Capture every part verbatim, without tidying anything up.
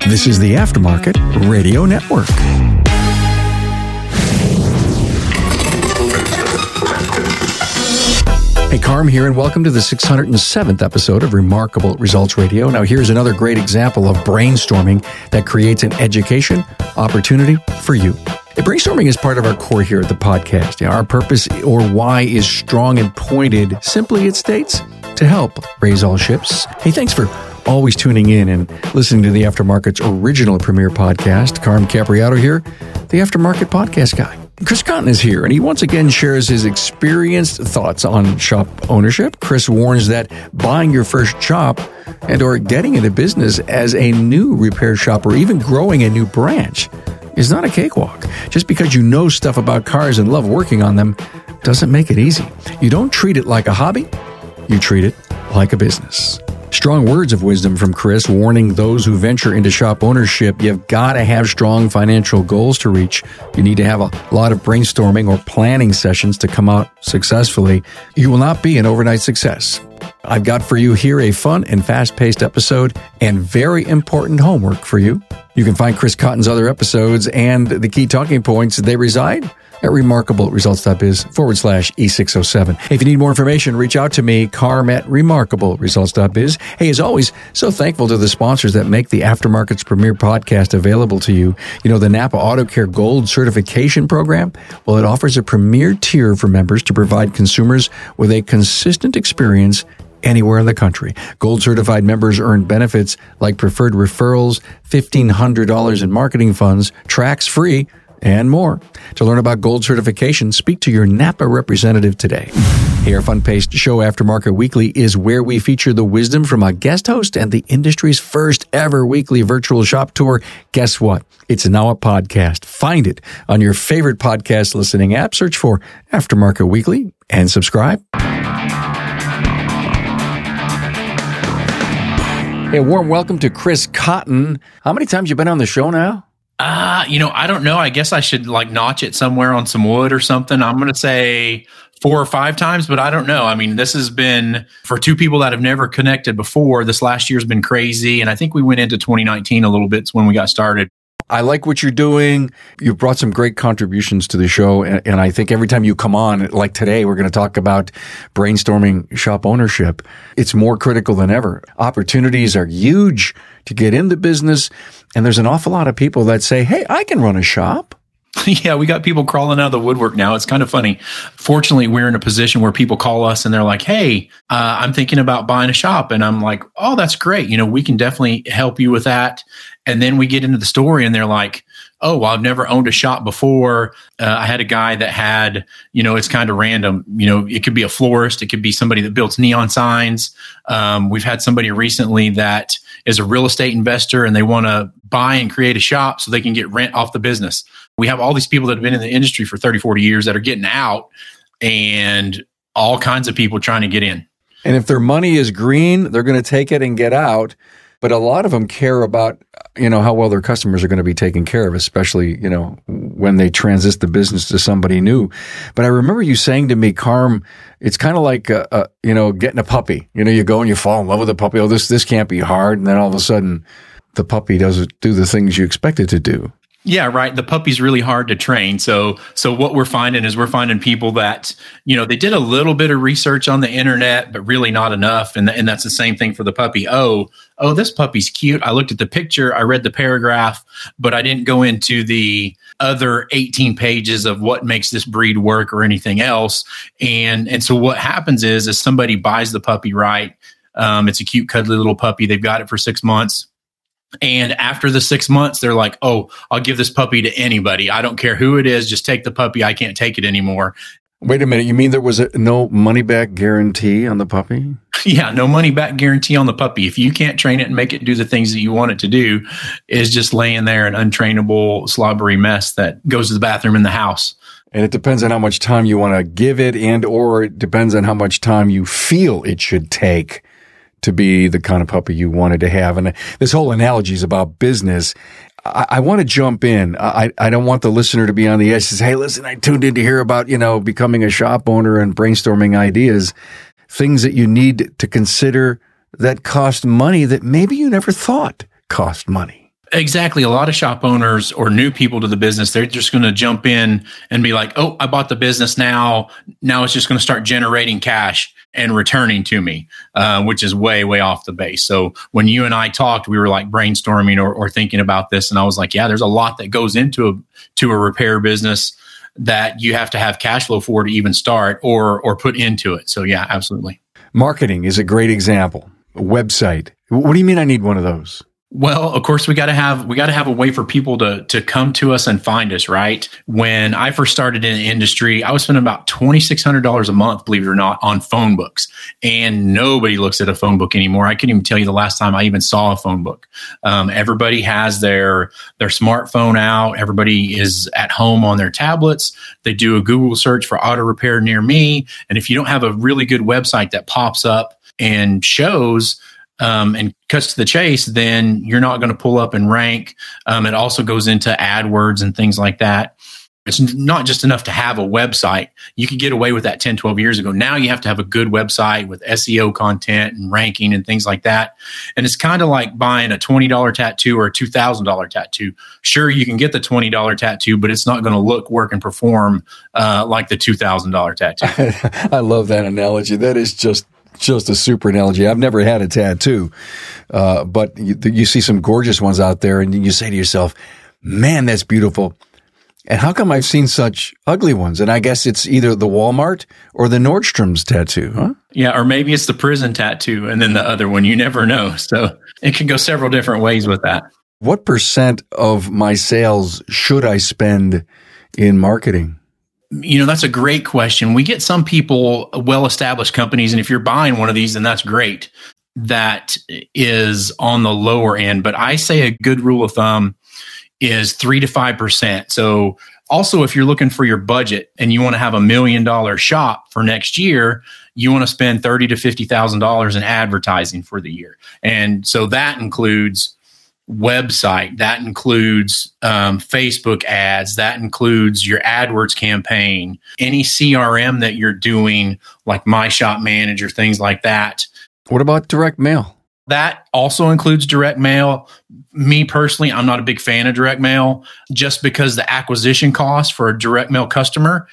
This is the Aftermarket Radio Network. Hey, Carm here, and welcome to the six hundred seventh episode of Remarkable Results Radio. Now, here's another great example of brainstorming that creates an education opportunity for you. Brainstorming is part of our core here at the podcast. Our purpose or why is strong and pointed. Simply, it states to help raise all ships. Hey, thanks for always tuning in and listening to the Aftermarket's original premier podcast. Carm Capriato here, the Aftermarket podcast guy. Chris Cotton is here, and he once again shares his experienced thoughts on shop ownership. Chris warns that buying your first shop and or getting into business as a new repair shop or even growing a new branch is not a cakewalk. Just because you know stuff about cars and love working on them doesn't make it easy. You don't treat it like a hobby, you treat it like a business. Strong words of wisdom from Chris, warning those who venture into shop ownership, you've got to have strong financial goals to reach. You need to have a lot of brainstorming or planning sessions to come out successfully. You will not be an overnight success. I've got for you here a fun and fast-paced episode and very important homework for you. You can find Chris Cotton's other episodes and the key talking points. They reside at remarkableresults.biz forward slash E607. If you need more information, reach out to me, Carm at remarkableresults.biz. Hey, as always, so thankful to the sponsors that make the Aftermarket's premier podcast available to you. You know, the Napa Auto Care Gold Certification Program? Well, it offers a premier tier for members to provide consumers with a consistent experience anywhere in the country. Gold certified members earn benefits like preferred referrals, fifteen hundred dollars in marketing funds, tracks free, and more. To learn about gold certification, speak to your Napa representative today. Hey, our fun-paced show, Aftermarket Weekly, is where we feature the wisdom from a guest host and the industry's first ever weekly virtual shop tour. Guess what? It's now a podcast. Find it on your favorite podcast listening app. Search for Aftermarket Weekly and subscribe. Hey, a warm welcome to Chris Cotton. How many times you been on the show now? Uh, you know, I don't know. I guess I should like notch it somewhere on some wood or something. I'm going to say four or five times, but I don't know. I mean, this has been for two people that have never connected before. This last year's been crazy. And I think we went into twenty nineteen a little bit when we got started. I like what you're doing. You've brought some great contributions to the show. And, and I think every time you come on, like today, we're going to talk about brainstorming shop ownership. It's more critical than ever. Opportunities are huge to get into business. And there's an awful lot of people that say, hey, I can run a shop. Yeah, we got people crawling out of the woodwork now. It's kind of funny. Fortunately, we're in a position where people call us and they're like, hey, uh, I'm thinking about buying a shop. And I'm like, oh, that's great. You know, we can definitely help you with that. And then we get into the story and they're like, oh, well, I've never owned a shop before. Uh, I had a guy that had, you know, it's kind of random. You know, it could be a florist. It could be somebody that builds neon signs. Um, we've had somebody recently that is a real estate investor and they want to buy and create a shop so they can get rent off the business. We have all these people that have been in the industry for thirty, forty years that are getting out and all kinds of people trying to get in. And if their money is green, they're going to take it and get out. But a lot of them care about, you know, how well their customers are going to be taken care of, especially, you know, when they transit the business to somebody new. But I remember you saying to me, Carm, it's kind of like, uh, uh, you know, getting a puppy. You know, you go and you fall in love with a puppy. Oh, this, this can't be hard. And then all of a sudden, the puppy doesn't do the things you expect it to do. Yeah, right. The puppy's really hard to train. So, so what we're finding is we're finding people that, you know, they did a little bit of research on the internet, but really not enough. And, th- and that's the same thing for the puppy. Oh, oh, this puppy's cute. I looked at the picture. I read the paragraph, but I didn't go into the other eighteen pages of what makes this breed work or anything else. And, and so what happens is, is somebody buys the puppy, right? Um, it's a cute, cuddly little puppy. They've got it for six months. And after the six months, they're like, oh, I'll give this puppy to anybody. I don't care who it is. Just take the puppy. I can't take it anymore. Wait a minute. You mean there was a no money back guarantee on the puppy? Yeah, no money back guarantee on the puppy. If you can't train it and make it do the things that you want it to do, it's just laying there an untrainable, slobbery mess that goes to the bathroom in the house. And it depends on how much time you want to give it, and or it depends on how much time you feel it should take to be the kind of puppy you wanted to have. And this whole analogy is about business. I, I want to jump in. I, I don't want the listener to be on the edge. Says, hey, listen, I tuned in to hear about, you know, becoming a shop owner and brainstorming ideas, things that you need to consider that cost money that maybe you never thought cost money. Exactly. A lot of shop owners or new people to the business, they're just going to jump in and be like, oh, I bought the business now. Now it's just going to start generating cash and returning to me, uh, which is way, way off the base. So when you and I talked, we were like brainstorming or, or thinking about this. And I was like, yeah, there's a lot that goes into a, to a repair business that you have to have cash flow for to even start or or put into it. So yeah, absolutely. Marketing is a great example. A website. What do you mean I need one of those? Well, of course, we got to have we got to have a way for people to to come to us and find us, right? When I first started in the industry, I was spending about twenty-six hundred dollars a month, believe it or not, on phone books. And nobody looks at a phone book anymore. I couldn't even tell you the last time I even saw a phone book. Um, everybody has their their smartphone out. Everybody is at home on their tablets. They do a Google search for auto repair near me. And if you don't have a really good website that pops up and shows Um, and cuts to the chase, then you're not going to pull up and rank. Um, it also goes into AdWords and things like that. It's not just enough to have a website. You could get away with that ten, twelve years ago. Now you have to have a good website with S E O content and ranking and things like that. And it's kind of like buying a twenty dollars tattoo or a two thousand dollars tattoo. Sure, you can get the twenty dollars tattoo, but it's not going to look, work, and perform uh, like the two thousand dollars tattoo. I love that analogy. That is just Just a super analogy. I've never had a tattoo, uh, but you, you see some gorgeous ones out there, and you say to yourself, man, that's beautiful. And how come I've seen such ugly ones? And I guess it's either the Walmart or the Nordstrom's tattoo, huh? Yeah, or maybe it's the prison tattoo and then the other one. You never know. So it can go several different ways with that. What percent of my sales should I spend in marketing? You know, that's a great question. We get some people, well-established companies, and if you're buying one of these, then that's great. That is on the lower end. But I say a good rule of thumb is three to five percent. So also, if you're looking for your budget and you want to have a million dollar shop for next year, you want to spend thirty to fifty thousand dollars in advertising for the year. And so that includes website, that includes um, Facebook ads, that includes your AdWords campaign, any C R M that you're doing, like My Shop Manager, things like that. What about direct mail? That also includes direct mail. Me personally, I'm not a big fan of direct mail just because the acquisition cost for a direct mail customer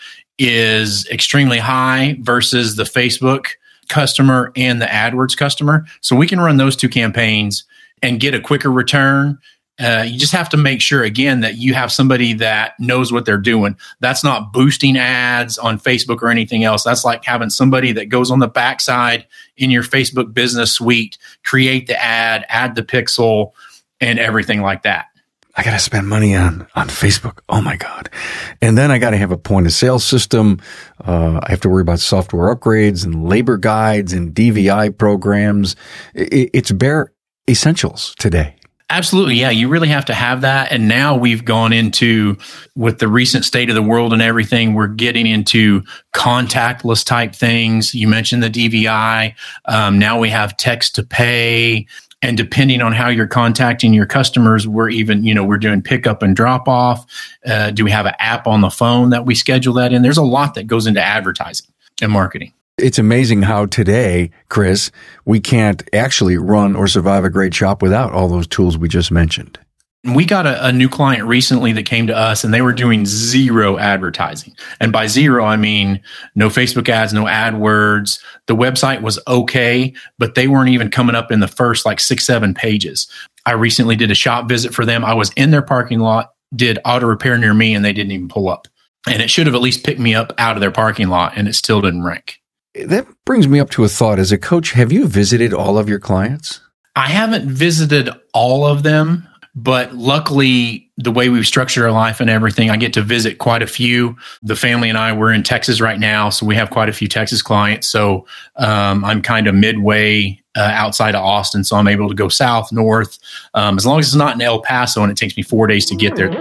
is extremely high versus the Facebook customer and the AdWords customer. So we can run those two campaigns and get a quicker return. Uh, you just have to make sure, again, that you have somebody that knows what they're doing. That's not boosting ads on Facebook or anything else. That's like having somebody that goes on the backside in your Facebook business suite, create the ad, add the pixel, and everything like that. I got to spend money on, on Facebook. Oh, my God. And then I got to have a point of sale system. Uh, I have to worry about software upgrades and labor guides and D V I programs. It, it's bare essentials today. Absolutely. Yeah, you really have to have that. And now we've gone into, with the recent state of the world and everything, we're getting into contactless type things. You mentioned the D V I. Um, now we have text to pay. And depending on how you're contacting your customers, we're even, you know, we're doing pickup and drop off. Uh, do we have an app on the phone that we schedule that in? There's a lot that goes into advertising and marketing. It's amazing how today, Chris, we can't actually run or survive a great shop without all those tools we just mentioned. We got a, a new client recently that came to us and they were doing zero advertising. And by zero, I mean no Facebook ads, no AdWords. The website was okay, but they weren't even coming up in the first like six, seven pages. I recently did a shop visit for them. I was in their parking lot, did auto repair near me, and they didn't even pull up. And it should have at least picked me up out of their parking lot, and it still didn't rank. That brings me up to a thought. As a coach, have you visited all of your clients? I haven't visited all of them, but luckily, the way we've structured our life and everything, I get to visit quite a few. The family and I, we're in Texas right now, so we have quite a few Texas clients. So um, I'm kind of midway uh, outside of Austin, so I'm able to go south, north, um, as long as it's not in El Paso and it takes me four days to get there.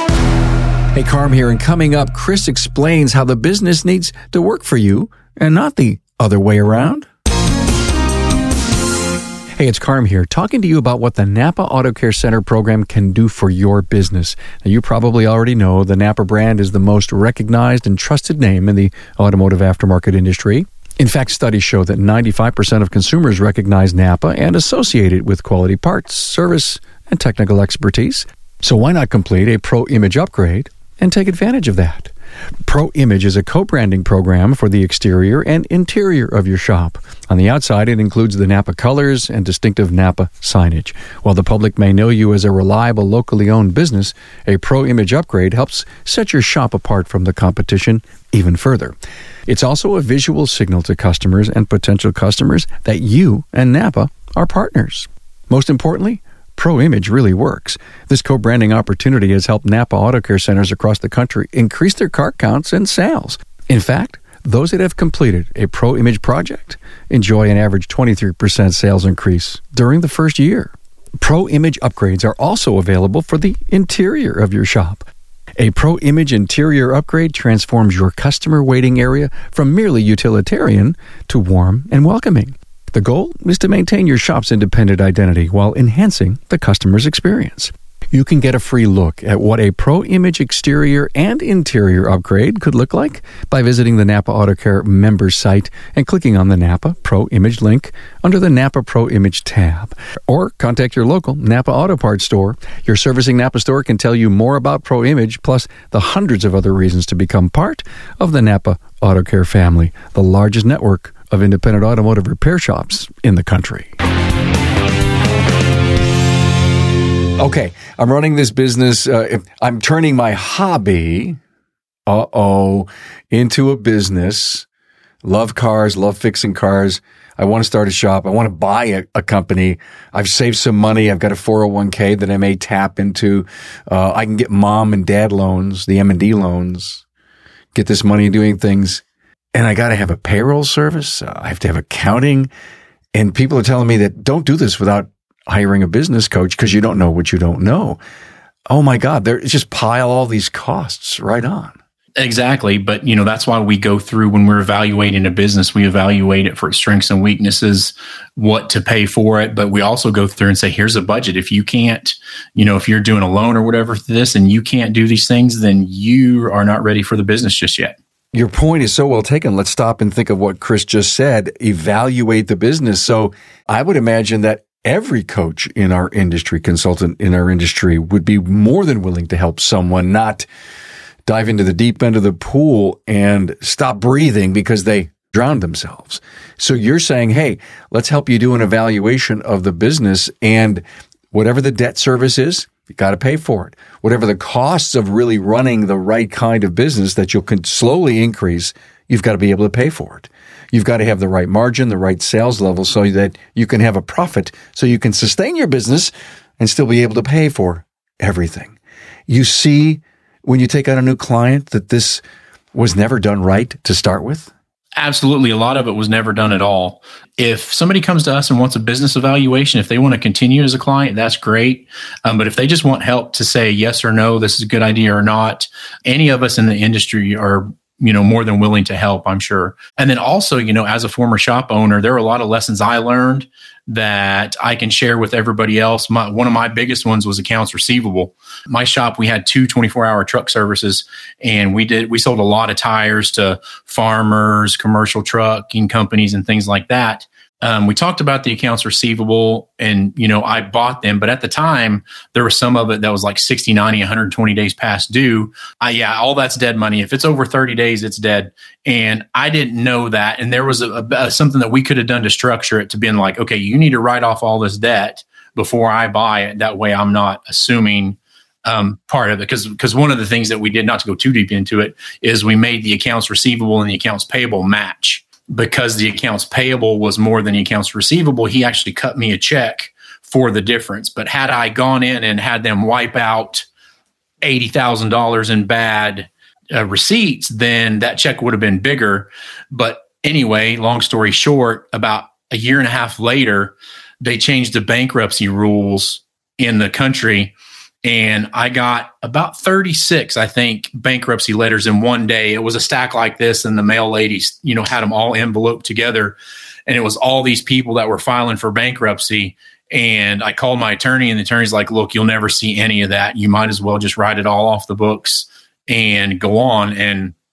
Hey, Carm here, and coming up, Chris explains how the business needs to work for you and not the other way around. Hey, it's Carm here, talking to you about what the Napa Auto Care Center program can do for your business. Now, you probably already know the Napa brand is the most recognized and trusted name in the automotive aftermarket industry. In fact, studies show that ninety-five percent of consumers recognize Napa and associate it with quality parts, service, and technical expertise. So why not complete a Pro Image upgrade and take advantage of that? Pro Image is a co-branding program for the exterior and interior of your shop. On the outside, it includes the Napa colors and distinctive Napa signage. While the public may know you as a reliable, locally owned business, a Pro Image upgrade helps set your shop apart from the competition even further. It's also a visual signal to customers and potential customers that you and Napa are partners. Most importantly, Pro Image really works. This co-branding opportunity has helped Napa Auto Care centers across the country increase their car counts and sales. In fact, those that have completed a Pro Image project enjoy an average twenty-three percent sales increase during the first year. Pro Image upgrades are also available for the interior of your shop. A Pro Image interior upgrade transforms your customer waiting area from merely utilitarian to warm and welcoming. The goal is to maintain your shop's independent identity while enhancing the customer's experience. You can get a free look at what a Pro Image exterior and interior upgrade could look like by visiting the Napa Auto Care members site and clicking on the Napa Pro Image link under the Napa Pro Image tab. Or contact your local Napa Auto Parts store. Your servicing Napa store can tell you more about Pro Image, plus the hundreds of other reasons to become part of the Napa Auto Care family, the largest network of independent automotive repair shops in the country. Okay, I'm running this business. Uh, I'm turning my hobby, uh-oh, into a business. Love cars, love fixing cars. I want to start a shop. I want to buy a, a company. I've saved some money. I've got a four oh one k that I may tap into. Uh, I can get mom and dad loans, the M and D loans, get this money doing things. And I got to have a payroll service. Uh, I have to have accounting. And people are telling me that don't do this without hiring a business coach because you don't know what you don't know. Oh my God, they're just pile all these costs right on. Exactly. But, you know, that's why we go through when we're evaluating a business, we evaluate it for its strengths and weaknesses, what to pay for it. But we also go through and say, here's a budget. If you can't, you know, if you're doing a loan or whatever for this and you can't do these things, then you are not ready for the business just yet. Your point is so well taken. Let's stop and think of what Chris just said. Evaluate the business. So I would imagine that every coach in our industry, consultant in our industry, would be more than willing to help someone not dive into the deep end of the pool and stop breathing because they drowned themselves. So you're saying, hey, let's help you do an evaluation of the business, and whatever the debt service is, you got to pay for it. Whatever the costs of really running the right kind of business that you'll slowly increase, you've got to be able to pay for it. You've got to have the right margin, the right sales level so that you can have a profit, so you can sustain your business and still be able to pay for everything. You see, when you take on a new client, that this was never done right to start with? Absolutely. A lot of it was never done at all. If somebody comes to us and wants a business evaluation, if they want to continue as a client, that's great. Um, but if they just want help to say yes or no, this is a good idea or not, any of us in the industry are, you know, more than willing to help, I'm sure. And then also, you know, as a former shop owner, there are a lot of lessons I learned that I can share with everybody else. My, one of my biggest ones was accounts receivable. My shop, we had two twenty-four hour truck services, and we did, we sold a lot of tires to farmers, commercial trucking companies, and things like that. Um, we talked about the accounts receivable, and, you know, I bought them, but at the time there was some of it that was like sixty, ninety, one hundred twenty days past due. I, yeah, all that's dead money. If it's over thirty days, it's dead. And I didn't know that. And there was a, a, something that we could have done to structure it to being like, okay, you need to write off all this debt before I buy it. That way I'm not assuming um, part of it. Because because one of the things that we did, not to go too deep into it, is we made the accounts receivable and the accounts payable match. Because the accounts payable was more than the accounts receivable, he actually cut me a check for the difference. But had I gone in and had them wipe out eighty thousand dollars in bad uh, receipts, then that check would have been bigger. But anyway, long story short, about a year and a half later, they changed the bankruptcy rules in the country. And I got about thirty-six, I think, bankruptcy letters in one day. It was a stack like this, and the mail ladies, you know, had them all enveloped together. And it was all these people that were filing for bankruptcy. And I called my attorney, and the attorney's like, look, you'll never see any of that. You might as well just write it all off the books and go on. And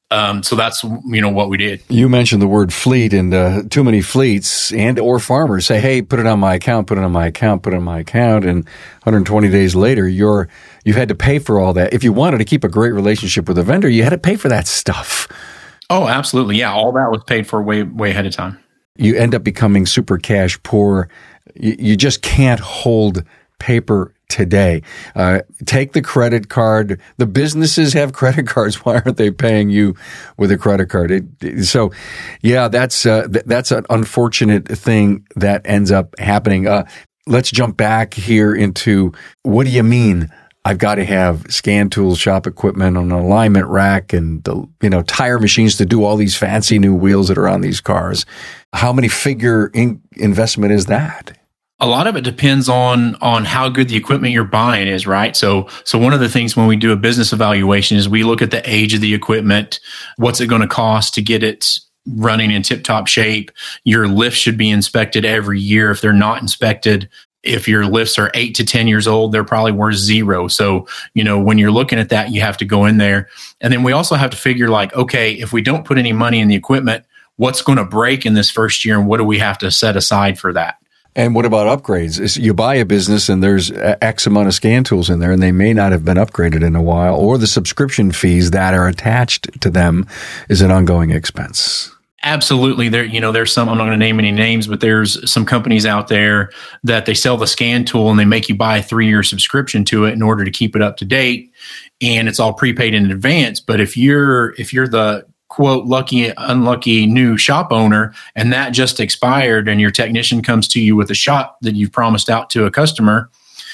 Um, so that's, you know, what we did. You mentioned the word fleet, and uh, too many fleets and or farmers say, hey, put it on my account, put it on my account, put it on my account. And one hundred twenty days later, you're, you've had to pay for all that. If you wanted to keep a great relationship with a vendor, you had to pay for that stuff. Oh, absolutely. Yeah. All that was paid for way, way ahead of time. You end up becoming super cash poor. You, you just can't hold paper today. Uh, take the credit card. The businesses have credit cards. Why aren't they paying you with a credit card? It, so, yeah, that's uh, th- that's an unfortunate thing that ends up happening. Uh, let's jump back here into what do you mean? I've got to have scan tools, shop equipment, an alignment rack, and the, you know, tire machines to do all these fancy new wheels that are on these cars. How many figure in- investment is that? A lot of it depends on on how good the equipment you're buying is, right? So, so one of the things when we do a business evaluation is we look at the age of the equipment. What's it going to cost to get it running in tip-top shape? Your lifts should be inspected every year. If they're not inspected, if your lifts are eight to ten years old, they're probably worth zero. So, you know, when you're looking at that, you have to go in there. And then we also have to figure like, okay, if we don't put any money in the equipment, what's going to break in this first year, and what do we have to set aside for that? And what about upgrades? You buy a business and there's X amount of scan tools in there, and they may not have been upgraded in a while, or the subscription fees that are attached to them is an ongoing expense. Absolutely. There, you know, there's some, I'm not going to name any names, but there's some companies out there that they sell the scan tool and they make you buy a three-year subscription to it in order to keep it up to date. And it's all prepaid in advance. But if you're, if you're the quote, lucky, unlucky new shop owner, and that just expired, and your technician comes to you with a shop that you've promised out to a customer,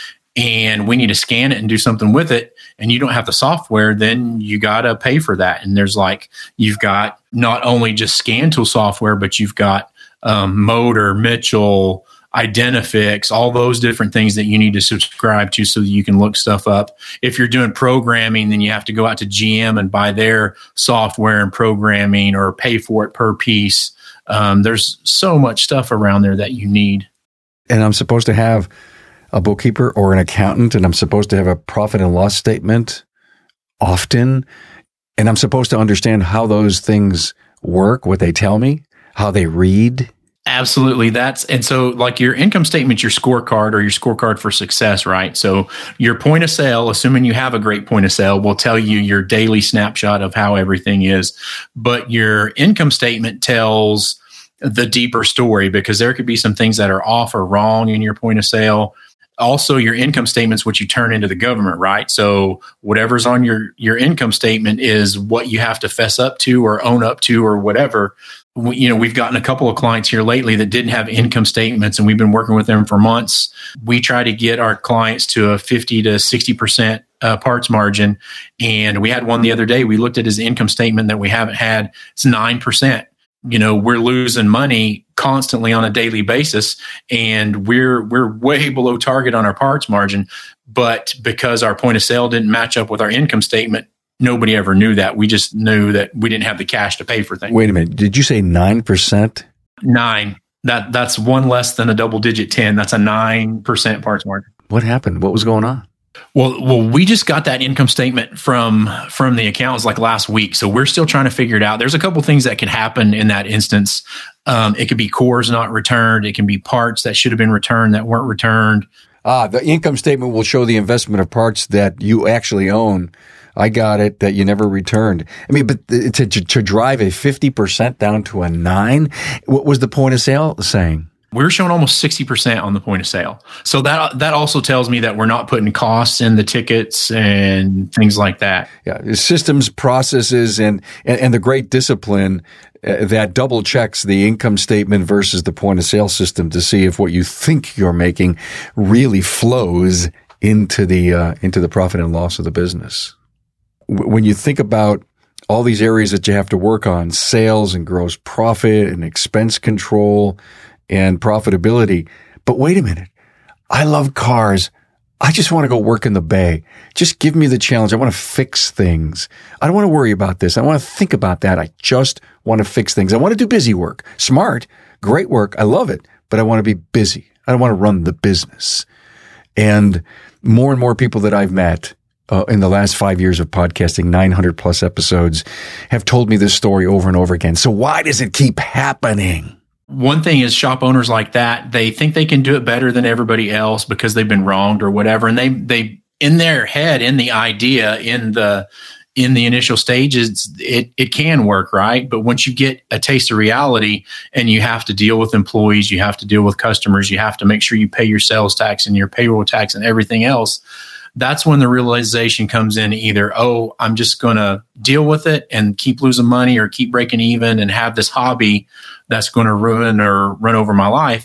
and we need to scan it and do something with it, and you don't have the software, then you got to pay for that. And there's like, you've got not only just scan tool software, but you've got um, Motor, Mitchell, Identifix, all those different things that you need to subscribe to so that you can look stuff up. If you're doing programming, then you have to go out to G M and buy their software and programming, or pay for it per piece. Um, there's so much stuff around there that you need. And I'm supposed to have a bookkeeper or an accountant, and I'm supposed to have a profit and loss statement often, and I'm supposed to understand how those things work, what they tell me, how they read. Absolutely. That's, and so like your income statement, your scorecard, or your scorecard for success, right? So your point of sale, assuming you have a great point of sale, will tell you your daily snapshot of how everything is. But your income statement tells the deeper story, because there could be some things that are off or wrong in your point of sale. Also, your income statement's what you turn into the government, right? So whatever's on your, your income statement is what you have to fess up to or own up to or whatever. We, you know, we've gotten a couple of clients here lately that didn't have income statements, and we've been working with them for months. We try to get our clients to a fifty to sixty percent uh, parts margin. And we had one the other day. We looked at his income statement that we haven't had. It's nine percent. You know, we're losing money constantly on a daily basis, and we're we're way below target on our parts margin. But because our point of sale didn't match up with our income statement, nobody ever knew that. We just knew that we didn't have the cash to pay for things. Wait a minute. Did you say nine percent? Nine. That that's one less than a double digit ten. That's a nine percent parts margin. What happened? What was going on? Well, well, we just got that income statement from from the accountants like last week, so we're still trying to figure it out. There's a couple things that can happen in that instance. Um, it could be cores not returned. It can be parts that should have been returned that weren't returned. Ah, the income statement will show the investment of parts that you actually own. I got it, that you never returned. I mean, but to, to, to drive a fifty percent down to a nine, what was the point of sale saying? We're showing almost sixty percent on the point of sale. So that that also tells me that we're not putting costs in the tickets and things like that. Yeah, systems, processes, and, and, and the great discipline uh, that double checks the income statement versus the point of sale system to see if what you think you're making really flows into the uh, into the profit and loss of the business. When you think about all these areas that you have to work on, sales and gross profit and expense control and profitability. But wait a minute. I love cars. I just want to go work in the bay. Just give me the challenge. I want to fix things. I don't want to worry about this. I want to think about that. I just want to fix things. I want to do busy work. Smart, great work. I love it, but I want to be busy. I don't want to run the business. And more and more people that I've met uh, in the last five years of podcasting, nine hundred plus episodes, have told me this story over and over again. So why does it keep happening? One thing is shop owners like that, they think they can do it better than everybody else because they've been wronged or whatever. And they, they, in their head, in the idea, in the, in the initial stages, it, it can work, right? But once you get a taste of reality and you have to deal with employees, you have to deal with customers, you have to make sure you pay your sales tax and your payroll tax and everything else, that's when the realization comes in either, oh, I'm just going to deal with it and keep losing money or keep breaking even and have this hobby that's going to ruin or run over my life.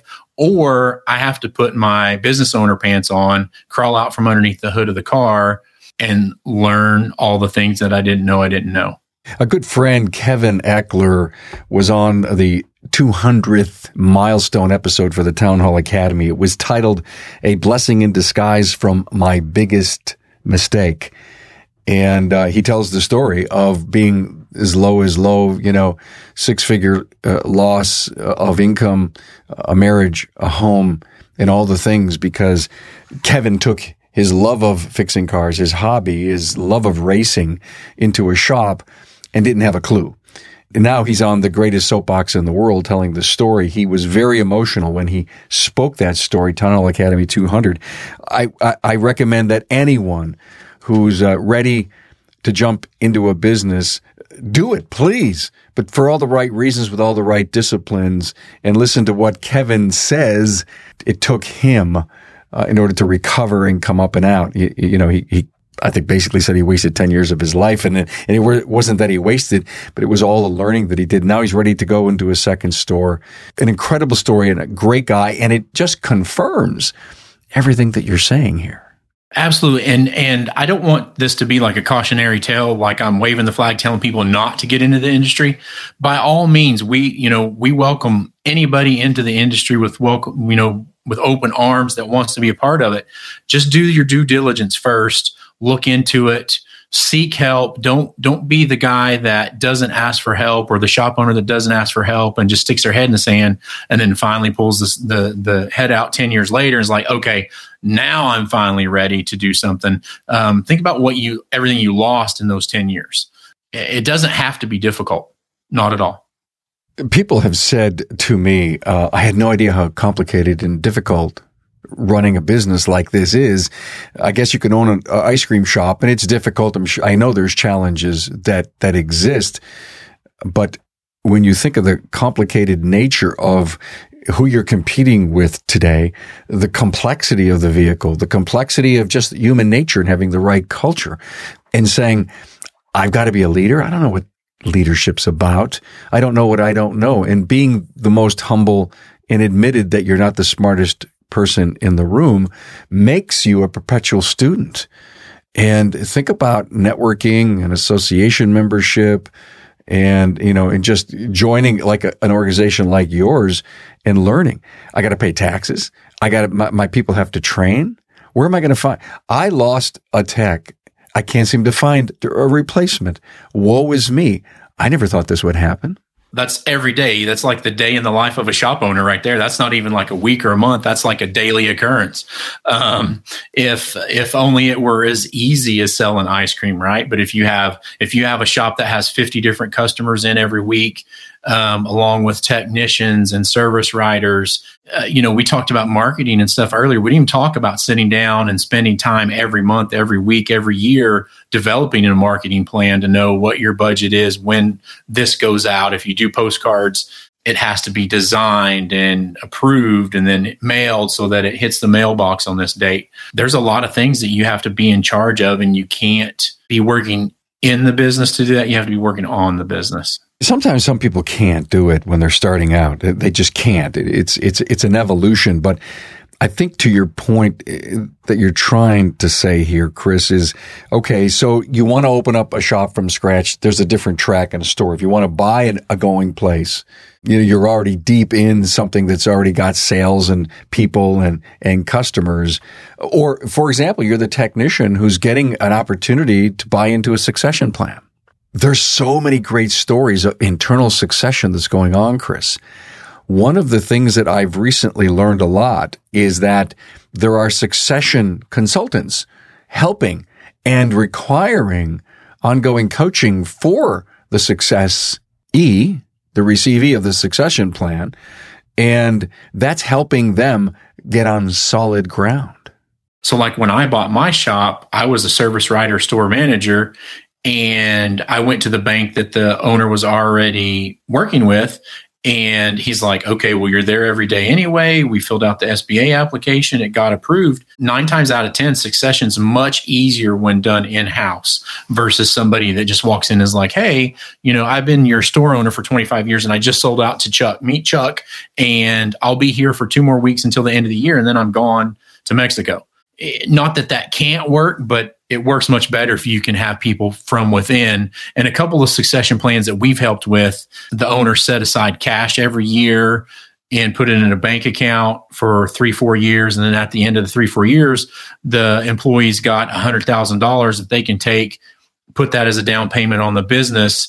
Or I have to put my business owner pants on, crawl out from underneath the hood of the car and learn all the things that I didn't know I didn't know. A good friend, Kevin Eckler, was on the two hundredth milestone episode for the Town Hall Academy. It was titled A Blessing in Disguise from My Biggest Mistake. And uh, he tells the story of being as low as low, you know, six-figure uh, loss of income, a marriage, a home, and all the things because Kevin took his love of fixing cars, his hobby, his love of racing into a shop and didn't have a clue. And now he's on the greatest soapbox in the world telling the story. He was very emotional when he spoke that story, Town Hall Academy two hundred. I, I, I recommend that anyone who's uh, ready to jump into a business, do it, please. But for all the right reasons, with all the right disciplines, and listen to what Kevin says it took him uh, in order to recover and come up and out. You, you know, he, he I think basically said he wasted ten years of his life. And it, and it wasn't that he wasted, but it was all the learning that he did. Now he's ready to go into a second store. An incredible story and a great guy. And it just confirms everything that you're saying here. Absolutely. And and I don't want this to be like a cautionary tale, like I'm waving the flag telling people not to get into the industry. By all means, we, you know, we welcome anybody into the industry with welcome, you know, with open arms that wants to be a part of it. Just do your due diligence first. Look into it, seek help. Don't, don't be the guy that doesn't ask for help or the shop owner that doesn't ask for help and just sticks their head in the sand and then finally pulls this, the, the head out ten years later and is like, okay, now I'm finally ready to do something. Um, think about what you, everything you lost in those ten years. It doesn't have to be difficult. Not at all. People have said to me, uh, I had no idea how complicated and difficult running a business like this is. I guess you can own an ice cream shop and it's difficult. I'm sure, I know there's challenges that, that exist, but when you think of the complicated nature of who you're competing with today, the complexity of the vehicle, the complexity of just human nature and having the right culture and saying, I've got to be a leader. I don't know what leadership's about. I don't know what I don't know. And being the most humble and admitted that you're not the smartest person in the room makes you a perpetual student. And think about networking and association membership and, you know, and just joining like a, an organization like yours and learning. I got to pay taxes. I got to, my, my people have to train. Where am I going to find? I lost a tech. I can't seem to find a replacement. Woe is me. I never thought this would happen. That's every day. That's like the day in the life of a shop owner right there. That's not even like a week or a month. That's like a daily occurrence. Um, if, if only it were as easy as selling ice cream, right? But if you have, if you have a shop that has fifty different customers in every week, um, along with technicians and service writers, uh, you know, we talked about marketing and stuff earlier. We didn't even talk about sitting down and spending time every month, every week, every year, developing a marketing plan to know what your budget is when this goes out. If you do postcards, it has to be designed and approved and then mailed so that it hits the mailbox on this date. There's a lot of things that you have to be in charge of, and you can't be working in the business to do that. You have to be working on the business. Sometimes some people can't do it when they're starting out. They just can't. It's it's it's an evolution. But I think to your point that you're trying to say here, Chris, is, okay, so you want to open up a shop from scratch. There's a different track in a store. If you want to buy an, a going place, you know, you're already deep in something that's already got sales and people and, and customers. Or, for example, you're the technician who's getting an opportunity to buy into a succession plan. There's so many great stories of internal succession that's going on, Chris. One of the things that I've recently learned a lot is that there are succession consultants helping and requiring ongoing coaching for the success E, the receivee of the succession plan. And that's helping them get on solid ground. So like when I bought my shop, I was a service writer store manager, and I went to the bank that the owner was already working with. And he's like, okay, well, you're there every day anyway. We filled out the S B A application. It got approved. Nine times out of ten, succession's much easier when done in-house versus somebody that just walks in and is like, hey, you know, I've been your store owner for twenty-five years and I just sold out to Chuck. Meet Chuck, and I'll be here for two more weeks until the end of the year, and then I'm gone to Mexico. Not that that can't work, but it works much better if you can have people from within. And a couple of succession plans that we've helped with, the owner set aside cash every year and put it in a bank account for three, four years. And then at the end of the three, four years, the employees got one hundred thousand dollars that they can take, put that as a down payment on the business,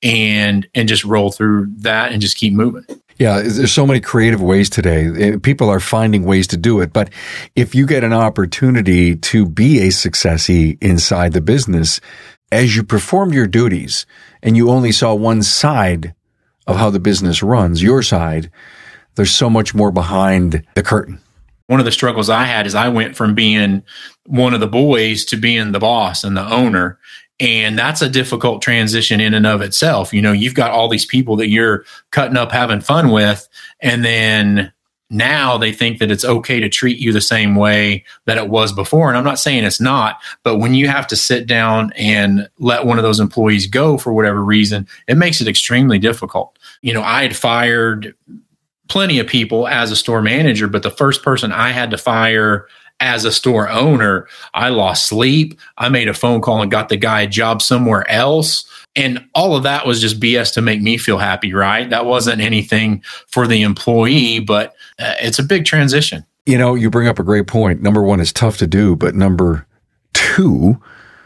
and and just roll through that and just keep moving. Yeah, there's so many creative ways today. People are finding ways to do it. But if you get an opportunity to be a successee inside the business, as you perform your duties and you only saw one side of how the business runs, your side, there's so much more behind the curtain. One of the struggles I had is I went from being one of the boys to being the boss and the owner. And that's a difficult transition in and of itself. You know, you've got all these people that you're cutting up, having fun with, and then now they think that it's okay to treat you the same way that it was before. And I'm not saying it's not, but when you have to sit down and let one of those employees go for whatever reason, it makes it extremely difficult. You know, I had fired plenty of people as a store manager, but the first person I had to fire as a store owner, I lost sleep. I made a phone call and got the guy a job somewhere else. And all of that was just B S to make me feel happy, right? That wasn't anything for the employee, but uh, it's a big transition. You know, you bring up a great point. Number one, it's tough to do, but number two,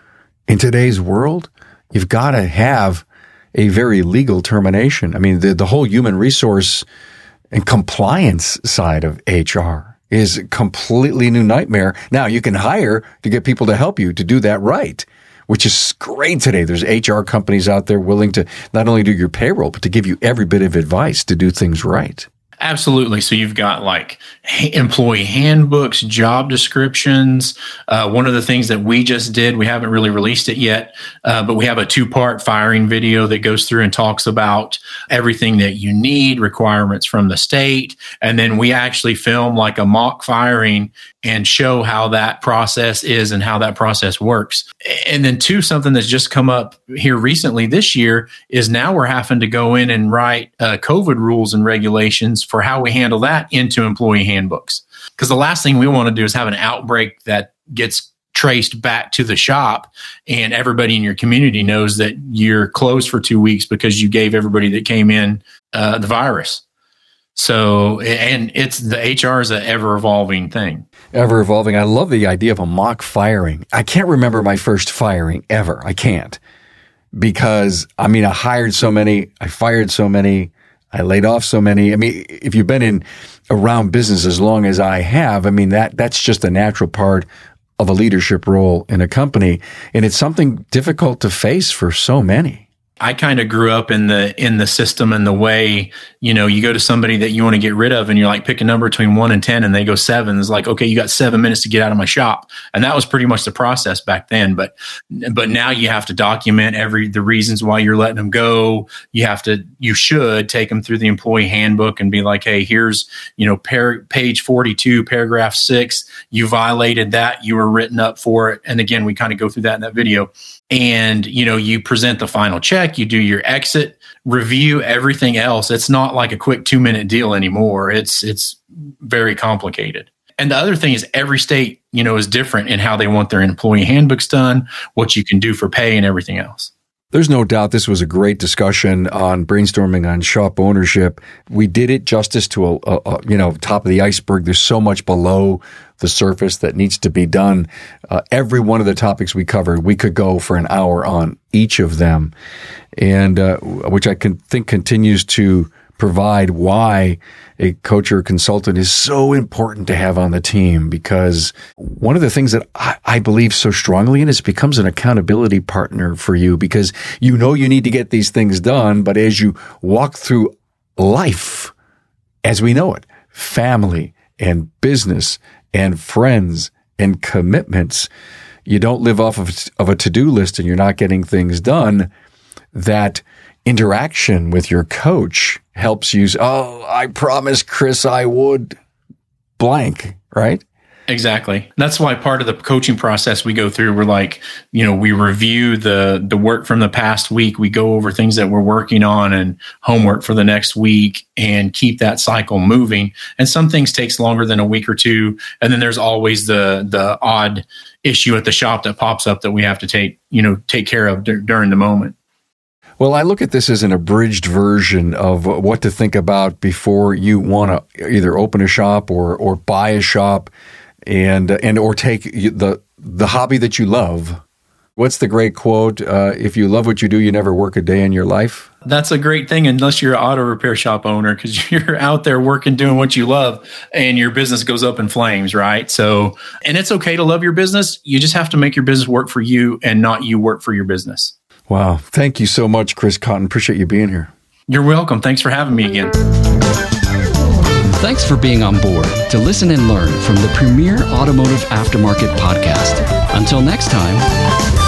in today's world, you've got to have a very legal termination. I mean, the, the whole human resource and compliance side of H R is a completely new nightmare. Now, you can hire to get people to help you to do that right, which is great today. There's H R companies out there willing to not only do your payroll, but to give you every bit of advice to do things right. Absolutely. So you've got like employee handbooks, job descriptions. Uh, one of the things that we just did, we haven't really released it yet, uh, but we have a two-part firing video that goes through and talks about everything that you need, requirements from the state. And then we actually film like a mock firing and show how that process is and how that process works. And then two, something that's just come up here recently this year is now we're having to go in and write uh, COVID rules and regulations for how we handle that into employee handbooks. Because the last thing we want to do is have an outbreak that gets traced back to the shop and everybody in your community knows that you're closed for two weeks because you gave everybody that came in uh, the virus. So, and it's the H R is an ever evolving thing. Ever evolving. I love the idea of a mock firing. I can't remember my first firing ever. I can't. Because, I mean, I hired so many, I fired so many, I laid off so many. I mean, if you've been in around business as long as I have, I mean, that that's just a natural part of a leadership role in a company. And it's something difficult to face for so many. I kind of grew up in the in the system and the way, you know, you go to somebody that you want to get rid of and you're like, pick a number between one and ten and they go seven. It's like, okay, you got seven minutes to get out of my shop. And that was pretty much the process back then. But but now you have to document every the reasons why you're letting them go. You have to, you should take them through the employee handbook and be like, hey, here's, you know, par- page forty-two, paragraph six. You violated that. You were written up for it. And again, we kind of go through that in that video. And, you know, you present the final check, you do your exit, review everything else. It's not like a quick two minute deal anymore. It's, it's very complicated. And the other thing is every state, you know, is different in how they want their employee handbooks done, what you can do for pay and everything else. There's no doubt this was a great discussion on brainstorming on shop ownership. We did it justice to a, a, a you know, top of the iceberg. There's so much below the surface that needs to be done. Uh, every one of the topics we covered, we could go for an hour on each of them, and uh, which I can think continues to provide why a coach or consultant is so important to have on the team, because one of the things that I, I believe so strongly in is it becomes an accountability partner for you, because you know you need to get these things done, but as you walk through life as we know it, family and business and friends and commitments, you don't live off of, of a to-do list and you're not getting things done. That interaction with your coach helps you, oh, I promised Chris I would blank, right? Exactly. That's why part of the coaching process we go through, we're like, you know, we review the the work from the past week. We go over things that we're working on and homework for the next week and keep that cycle moving. And some things takes longer than a week or two. And then there's always the the odd issue at the shop that pops up that we have to take, you know, take care of d- during the moment. Well, I look at this as an abridged version of what to think about before you want to either open a shop or or buy a shop. And and or take the the hobby that you love. What's the great quote? Uh, if you love what you do, you never work a day in your life. That's a great thing, unless you're an auto repair shop owner, because you're out there working, doing what you love, and your business goes up in flames, right? So, and it's okay to love your business. You just have to make your business work for you and not you work for your business. Wow. Thank you so much, Chris Cotton. Appreciate you being here. You're welcome. Thanks for having me again. Thanks for being on board to listen and learn from the premier automotive aftermarket podcast. Until next time.